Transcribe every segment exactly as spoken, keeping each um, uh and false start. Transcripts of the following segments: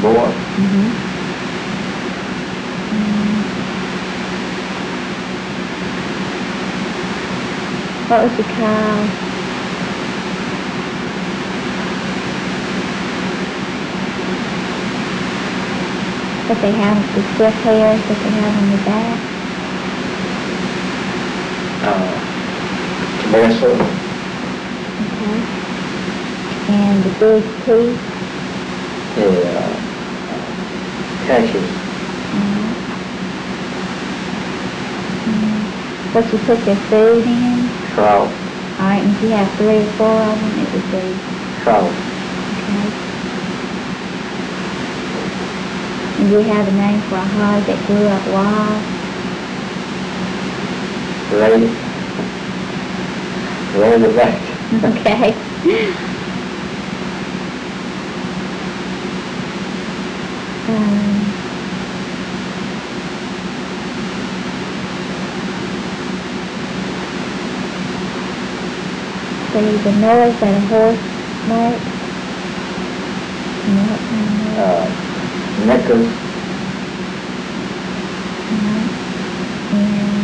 board. Mm-hmm. Mm. What was your cow? That they have the stiff hairs that they have on the back. Uh, Tabasco. Okay. And the big teeth. The uh, cashews. Mm-hmm. Mm. What you put their food in? Trout. Alright, and if you have three or four of them, it would be. Trout. Okay. And do you have a name for a hog that grew up wild? Lady. Lady back. Okay. um, see, the noise that a horse makes. You know what kind of noise? Uh, Knickers. Uh-huh. And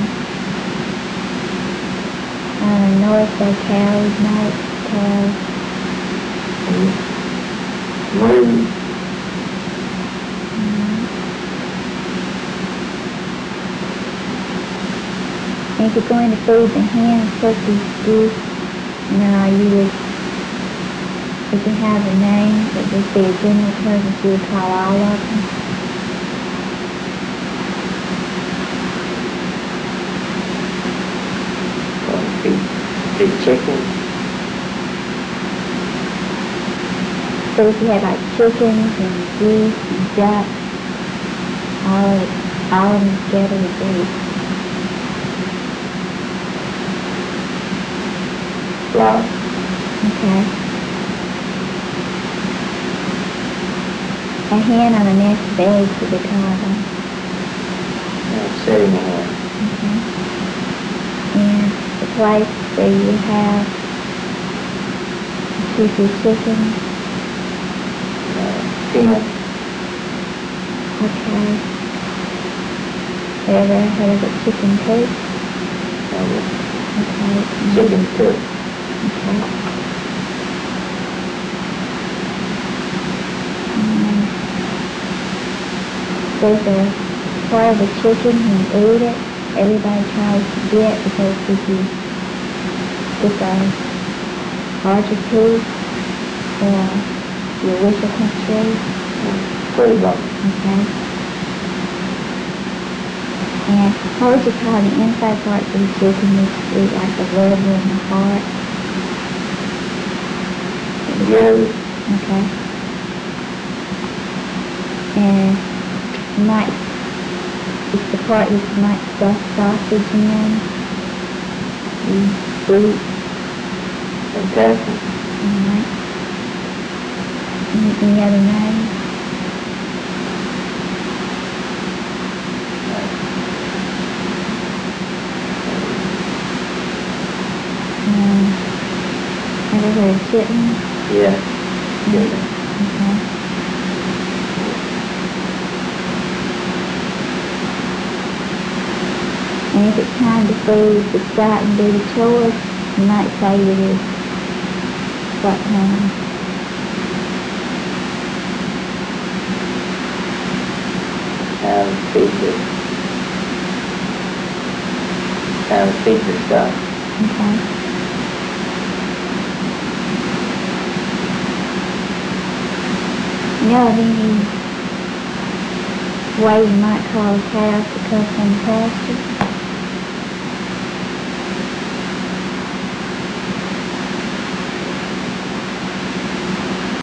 uh, noise that cows make. Cows. Moon. And if you're going to feed the hens, turkeys, geese, no, you would, if you have a name, it would be a general term that you would call all of them. Uh, feed, feed chicken. So if you have like chickens and geese and ducks, all of, all of them together would be. Flock. Okay. A hen on a nest of eggs would be called them. Uh, setting hen. Okay. And the place where you have keep your chickens. Uh, peanut. Okay. Ever heard of a chicken coop? Uh, Okay. chicken cook. Okay. Um, there's a part of the chicken when you eat it, everybody tries to get because if you get the larger piece, uh, your wish will come true. Pretty much. Okay. And what would you call the inside parts of the chicken? Used to be like the liver and the heart. Yeah. Okay. And you might, it's the part that you might stuff sausage in. You beat. Fantastic. Alright. Any, any other names? Um, ever heard of chitlins? Yeah. Yeah. Okay. And if it's time to feed the start and do the chores, you might say it is what time? How to feed the, how to feed the stuff. Okay. You know of any way you might call a cow to come from the pasture?